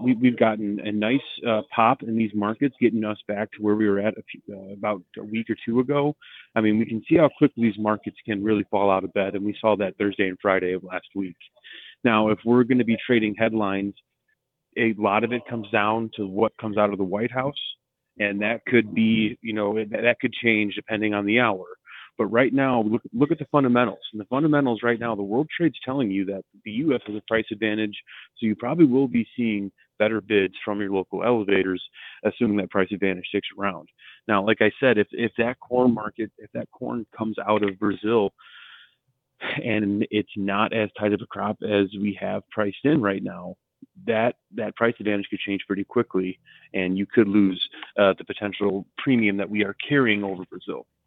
we've gotten a nice pop in these markets, getting us back to where we were at about a week or two ago. I mean, we can see how quickly these markets can really fall out of bed, and we saw that Thursday and Friday of last week. Now, if we're going to be trading headlines, a lot of it comes down to what comes out of the White House, and that could be, that could change depending on the hour. But right now, look at the fundamentals. And the fundamentals right now, the world trade's telling you that the U.S. has a price advantage, so you probably will be seeing better bids from your local elevators, assuming that price advantage sticks around. Now, like I said, if that corn market, if that corn comes out of Brazil and it's not as tight of a crop as we have priced in right now, that price advantage could change pretty quickly, and you could lose the potential premium that we are carrying over Brazil.